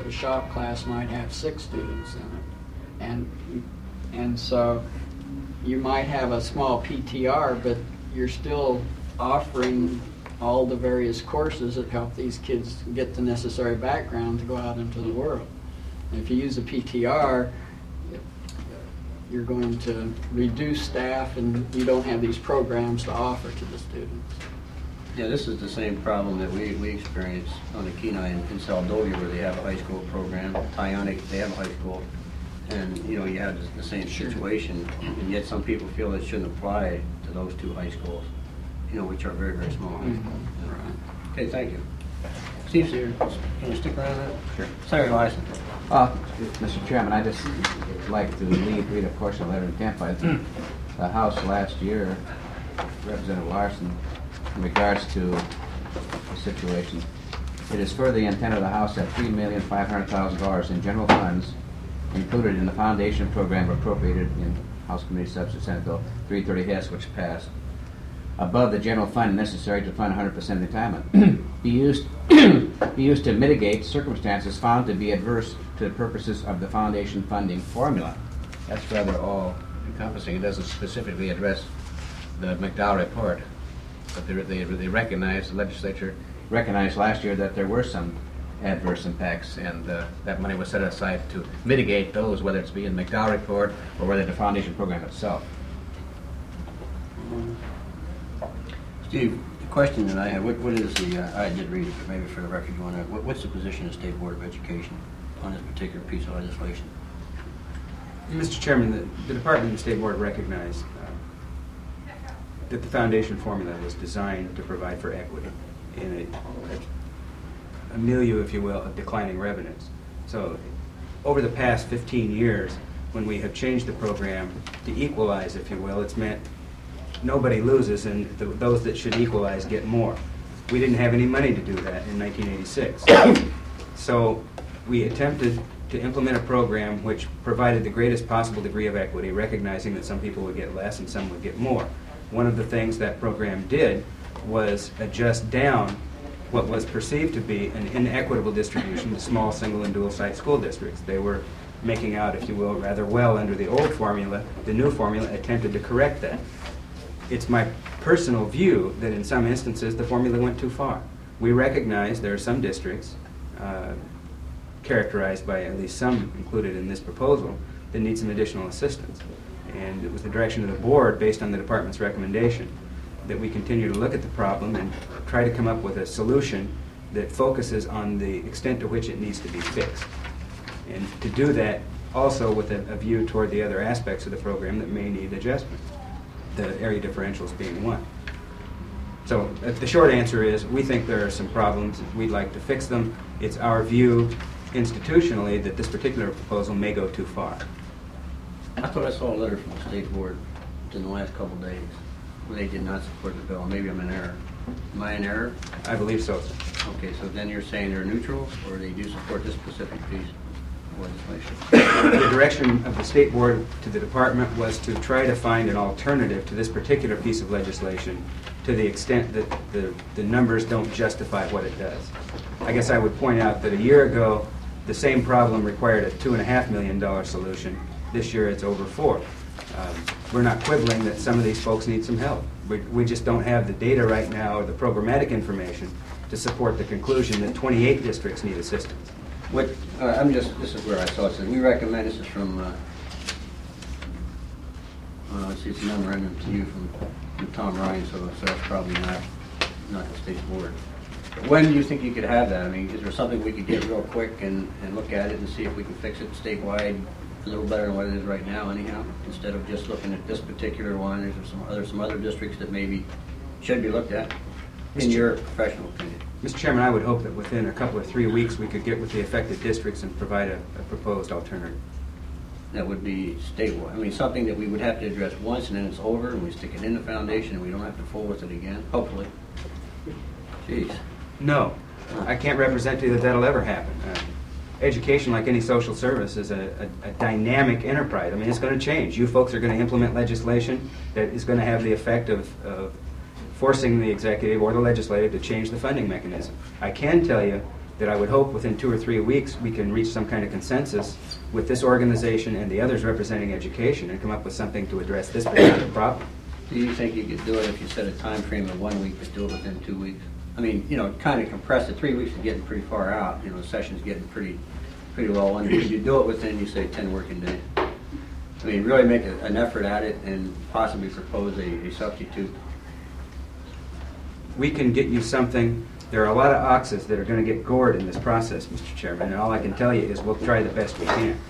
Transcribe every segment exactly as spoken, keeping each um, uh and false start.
a shop class might have six students in it. And, and so you might have a small P T R, but you're still offering all the various courses that help these kids get the necessary background to go out into the world. And if you use a P T R, you're going to reduce staff and you don't have these programs to offer to the students. Yeah, this is the same problem that we, we experience on the Kenai in, in Saldovia, where they have a high school program. Tionic, they have a high school. And, you know, you have the, the same situation, and yet some people feel it shouldn't apply to those two high schools, you know, which are very, very small high schools. Mm-hmm. Right. Okay, thank you. Steve, can you stick around that? Sure. Senator Larson. Uh, Mister Chairman, I just like to read, read a portion of letter intent by the House last year, Representative Larson, in regards to the situation. It is further the intent of the House that three million five hundred thousand dollars in general funds included in the foundation program appropriated in House Committee Substitute Senate Bill three thirty S, which passed, above the general fund necessary to fund one hundred percent of the retirement, be used be used to mitigate circumstances found to be adverse to the purposes of the foundation funding formula. That's rather all-encompassing. It doesn't specifically address the McDowell report, but they, they, they recognize, the legislature recognized last year that there were some adverse impacts, and uh, that money was set aside to mitigate those, whether it's be in the McDowell report or whether the foundation program itself. Steve, the question that I have, what, what is the, uh, I did read it, but maybe for the record you want to, what, what's the position of the State Board of Education on this particular piece of legislation? Mister Chairman, the, the Department and the State Board recognized uh, that the foundation formula was designed to provide for equity in a, a milieu, if you will, of declining revenues. So over the past fifteen years, when we have changed the program to equalize, if you will, it's meant nobody loses and the, those that should equalize get more. We didn't have any money to do that in nineteen eighty-six. So we attempted to implement a program which provided the greatest possible degree of equity, recognizing that some people would get less and some would get more. One of the things that program did was adjust down what was perceived to be an inequitable distribution to small single and dual site school districts. They were making out, if you will, rather well under the old formula. The new formula attempted to correct that. It's my personal view that in some instances the formula went too far. We recognize there are some districts, uh, characterized by at least some included in this proposal, that need some additional assistance. And it was the direction of the board, based on the department's recommendation, that we continue to look at the problem and try to come up with a solution that focuses on the extent to which it needs to be fixed. And to do that also with a, a view toward the other aspects of the program that may need adjustment, the area differentials being one. So uh, the short answer is we think there are some problems. We'd like to fix them. It's our view institutionally that this particular proposal may go too far. I thought I saw a letter from the State Board in the last couple of days where they did not support the bill. Maybe I'm in error. Am I in error? I believe so, sir. Okay, so then you're saying they're neutral, or they do support this specific piece of legislation? The direction of the State Board to the department was to try to find an alternative to this particular piece of legislation to the extent that the, the numbers don't justify what it does. I guess I would point out that a year ago, the same problem required a two and a half million dollar solution. This year it's over four. Um, we're not quibbling that some of these folks need some help. We, we just don't have the data right now or the programmatic information to support the conclusion that twenty-eight districts need assistance. What, uh, I'm just, this is where I saw it. We recommend, this is from, uh, uh, let's see, it's a memorandum to you from, from Tom Ryan, so, so that's probably not, not the State Board. When do you think you could have that? I mean, is there something we could get real quick and, and look at it and see if we can fix it statewide a little better than what it is right now anyhow, instead of just looking at this particular one? There's some other, some other districts that maybe should be looked at, in your professional opinion. Mister Chairman, I would hope that within a couple of three weeks we could get with the affected districts and provide a, a proposed alternative. That would be statewide. I mean, something that we would have to address once and then it's over and we stick it in the foundation and we don't have to fool with it again, hopefully. Jeez. No, I can't represent to you that that'll ever happen. Uh, education, like any social service, is a, a, a dynamic enterprise. I mean, it's going to change. You folks are going to implement legislation that is going to have the effect of, of forcing the executive or the legislative to change the funding mechanism. I can tell you that I would hope within two or three weeks we can reach some kind of consensus with this organization and the others representing education and come up with something to address this particular problem. Do you think you could do it if you set a time frame of one week, but do it within two weeks? I mean, you know, kind of compress it. Three weeks is getting pretty far out. You know, the session's getting pretty, pretty well under. Could you do it within, you say, ten working days? I mean, really make a, an effort at it and possibly propose a, a substitute. We can get you something. There are a lot of oxes that are going to get gored in this process, Mister Chairman, and all I can tell you is we'll try the best we can.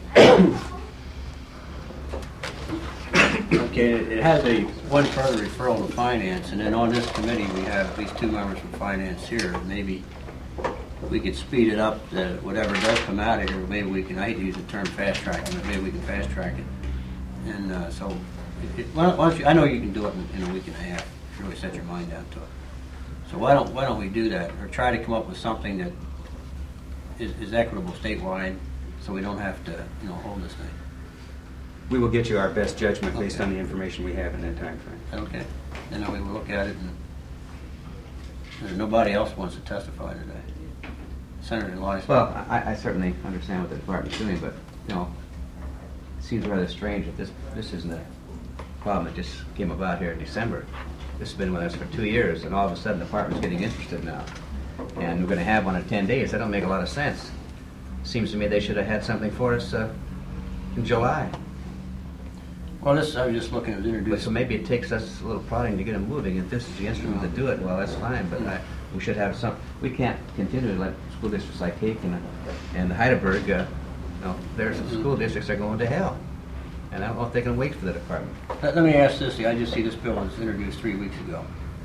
Okay, it has a one further referral to finance, and then on this committee we have at least two members from finance here. Maybe we could speed it up, that whatever does come out of here, maybe we can, I hate to use the term fast tracking, but maybe we can fast track it. And uh, so, it, it, why, don't, why don't you, I know you can do it in, in a week and a half, if you really set your mind down to it. So why don't, why don't we do that, or try to come up with something that is, is equitable statewide, so we don't have to, you know, hold this thing. We will get you our best judgment based Okay. on the information we have in that time frame. Okay, then we will look at it, and there's nobody else wants to testify today. Senator Elias. Well, I, I certainly understand what the department's doing, but, you know, it seems rather strange that this, this isn't a problem that just came about here in December. This has been with us for two years, and all of a sudden the department's getting interested now. And we're gonna have one in ten days. That don't make a lot of sense. Seems to me they should have had something for us uh, in July. Well, this, I was just looking at But introducing. so maybe it takes us a little prodding to get them moving. If this is the instrument to do it, well, that's fine, but I, we should have some, we can't continue to let school districts like Cake and, and Heidelberg, uh, you know, there's some school districts that are going to hell. And I don't know if they can wait for the department. Let, let me ask this, I just see this bill was introduced three weeks ago.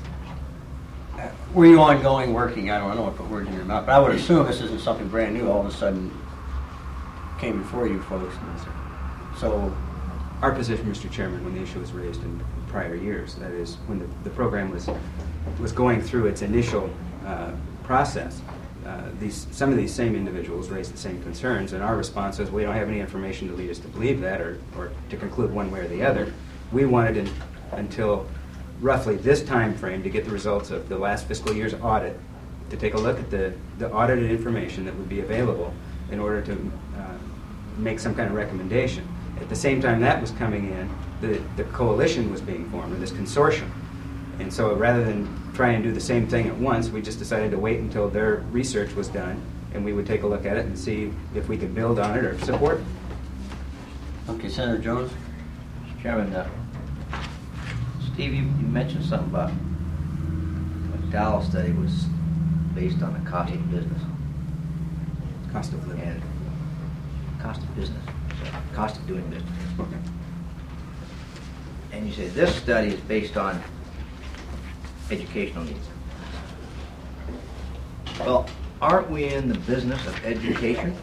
Uh, Were you ongoing working, I don't, I don't want to put words in your mouth, but I would assume this isn't something brand new, all of a sudden came before you folks. So, Our position, Mister Chairman, when the issue was raised in prior years, that is, when the, the program was was going through its initial uh, process, uh, these some of these same individuals raised the same concerns, and our response was, we don't have any information to lead us to believe that, or, or to conclude one way or the other. We wanted in, until roughly this time frame to get the results of the last fiscal year's audit, to take a look at the, the audited information that would be available in order to uh, make some kind of recommendation. At the same time that was coming in, the, the coalition was being formed, or this consortium. And so rather than try and do the same thing at once, we just decided to wait until their research was done, and we would take a look at it and see if we could build on it or support it. okay, Senator Jones? Mister Chairman, uh, Steve, you, you mentioned something about the Dow study was based on the cost of business Cost of living. and cost of business, so cost of doing business. Okay. And you say this study is based on educational needs. Well, aren't we in the business of education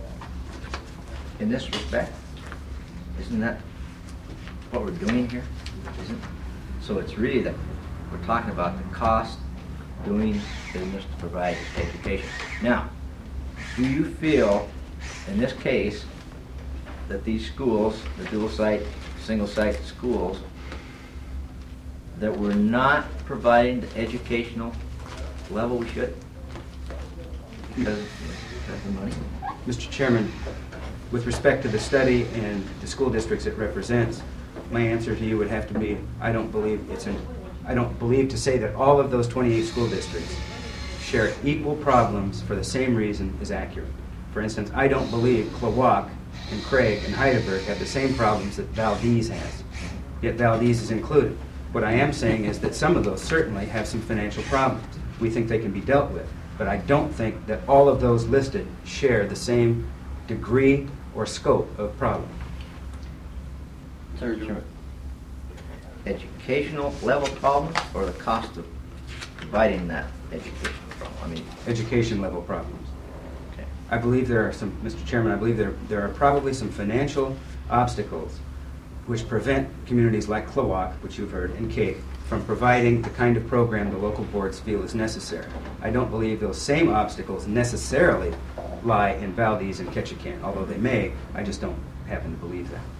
in this respect? Isn't that what we're doing here? Isn't? So it's really that we're talking about the cost of doing business to provide education. Now, do you feel, in this case, that these schools, the dual-site, single-site schools, that we're not providing the educational level we should? Because, because of the money? Mister Chairman, with respect to the study and the school districts it represents, my answer to you would have to be, I don't believe it's an, I don't believe to say that all of those twenty-eight school districts share equal problems for the same reason is accurate. For instance, I don't believe Klawock and Craig and Heidelberg have the same problems that Valdez has, yet Valdez is included. What I am saying is that some of those certainly have some financial problems. We think they can be dealt with, but I don't think that all of those listed share the same degree or scope of problem. Senator Jones? Educational level problems or the cost of providing that educational problem? I mean, Education level problems. okay. I believe there are some, Mister Chairman, I believe there, there are probably some financial obstacles which prevent communities like Klawock, which you've heard, and Cake, from providing the kind of program the local boards feel is necessary. I don't believe those same obstacles necessarily lie in Valdez and Ketchikan, although they may, I just don't happen to believe that.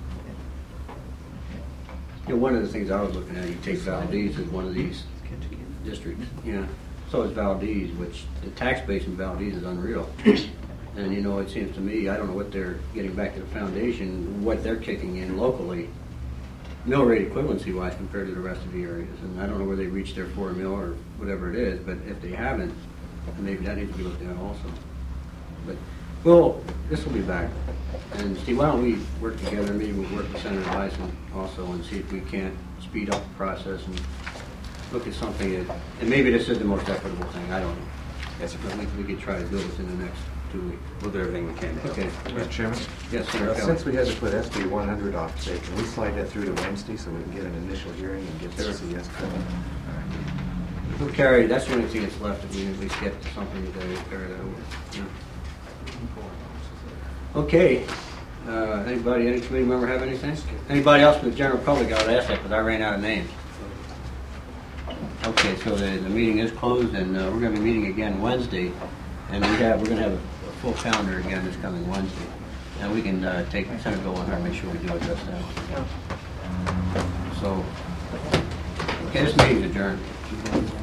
You know, one of the things I was looking at, you take Valdez as one of these districts, yeah. so is Valdez, which the tax base in Valdez is unreal. And, you know, it seems to me, I don't know what they're getting back to the foundation, what they're kicking in locally, mill rate equivalency wise compared to the rest of the areas. And I don't know where they reached their four mil or whatever it is, but if they haven't, then maybe that needs to be looked at also. But, well, this will be back. And Steve, why don't we work together, maybe we'll work with Senator Bison also and see if we can't speed up the process and look at something that, and maybe this is the most equitable thing, I don't know. Yes, sir. But we, we could try to do it within the next two weeks. We'll do everything we can to help. Okay. Mister Chairman? Yes, Senator Uh, Kelly. Since we had to put S B one hundred off today, can we slide that through to Wednesday so we can get an initial hearing and get the C S going? We'll carry, that's the only thing that's left, if we at least get to something today, carry that over. Yeah. Okay, uh, anybody, any committee member have anything? Anybody else from the general public, I would ask that, because I ran out of names. Okay, so the, the meeting is closed, and uh, we're gonna be meeting again Wednesday, and we have, we're gonna have a a full calendar again this coming Wednesday. And we can uh, take Senator Bill with her and make sure we do it just now. So, okay, this meeting's adjourned.